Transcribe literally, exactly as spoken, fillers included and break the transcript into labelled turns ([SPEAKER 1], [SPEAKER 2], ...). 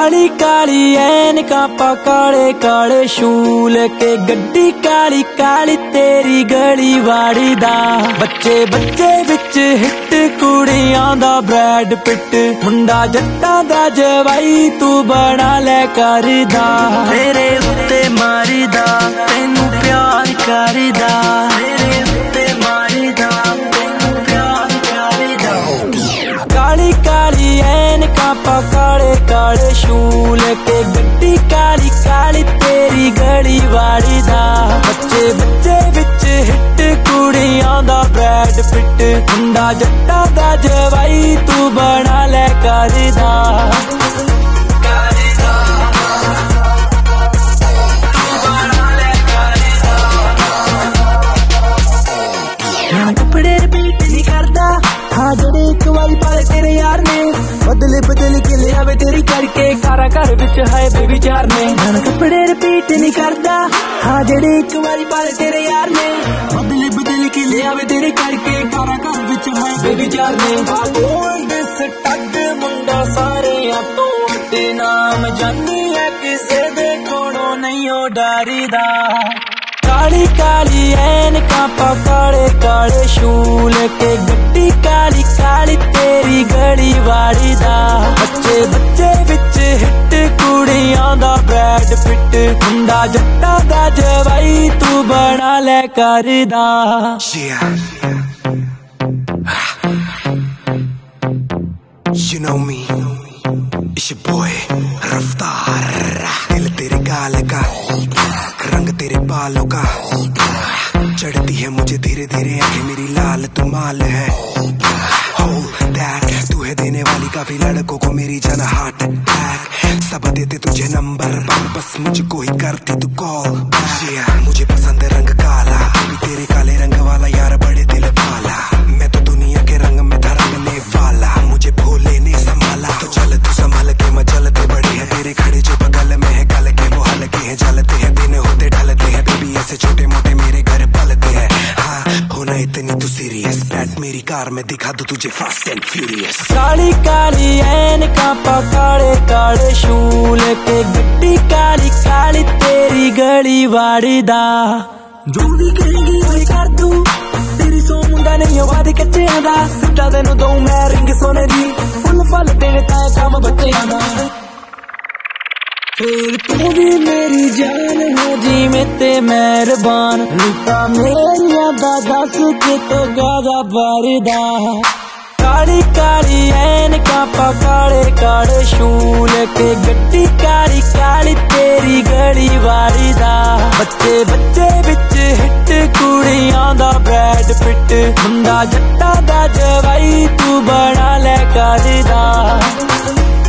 [SPEAKER 1] काली काली ऐनका पा काले काले शूल के गड्डी काली काली तेरी गली वाड़ी दा बच्चे बच्चे विच हिट कुड़ियां दा ब्रैड पिट मुंडा जट्टा दा जवाई तू बना ले करदा तेरे उत्ते मारीदा तैनू प्यार करदा तेरे उत्ते मारीदा तैनू प्यार करदा काली काली ऐनका पा काले काले शूल के गड्डी काली काली तेरी गली वाड़ी दा बच्चे बच्चे विच हिट कुड़ियां दा ब्रैड पिट मुंडा जट्टा दा जवाई तू बना ले करदा कपड़े रिपीट नहीं करदा हाँ जड़े एक वारी पाले तेरे यार ने बदले बदल के ले आवे तेरी करके कारा घर विच है बेबी चार ने कपड़े रिपीट नहीं करदा हाँ जड़े एक वारी पाले तेरे यार ने बदले बदल के ले आवे तेरे करके कारा घर विच है बेबी चार ने ओल्ड स्टड मुंडा सारे तो ते नाम जानी है किसे दे कोड़ो नहीं ओ डरदा काली काली ऐनका पा काले काले शूल के गड्डी काली काली तेरी गली वाड़ी दा बच्चे बच्चे विच हिट कुड़ियां दा ब्रैड पिट मुंडा जट्टा दा जवाई तू बना ले करदा
[SPEAKER 2] You know me, it's your boy रफ्तार दिल तेरे गाल का रंग तेरे बालों का चढ़ती है मुझे धीरे धीरे आंखें मेरी लाल तू माल है Hold that तू है देने वाली काफी लड़कों को मेरी जन हार्ट अटैक सब देते तुझे नंबर पर बस मुझको ही करती तू कॉल मुझे पसंद है रंग काला अभी तेरे काले रंग वाला यार बड़े दिल वाला मैं तो दुनिया के रंग में था रंगने वाला मुझे भोले ने संभाला तो चल तू संभाल के मैं चलते बड़े हैं तेरे खड़े जो बगल में है गल के वो हल्के हैं जलते हैं दिन होते ढलते हैं बेबी ऐसे छोटे मोटे मेरे घर पलते हैं हाँ होना इतनी तू सीरियस बैठ मेरी कार में दिखा दूं तुझे फास्ट एंड फ्यूरियस
[SPEAKER 1] काली काली ऐनका पा काले काले शूल के गड्डी काली काली तेरी गली वाड़ी दा जो भी कहेगी वही कर दूं तेरी सो मुंडा नहीं वादी कच्चे दा सिट्टा तेनू दो मैं रिंग सोने दी फुल फल तेरे ताए काम बच्चे दा फिर तू भी मेरी जान हो जी में ते मेहरबान लुटा मेरिया दा दस के तो गादा बारदा काली काली ऐनका पा काले काले शूल के गड्डी काली काली तेरी गली वाड़ी दा बच्चे बच्चे विच हिट कुड़ियां दा ब्रैड पिट मुंडा जट्टा दा जवाई तू बना ले करदा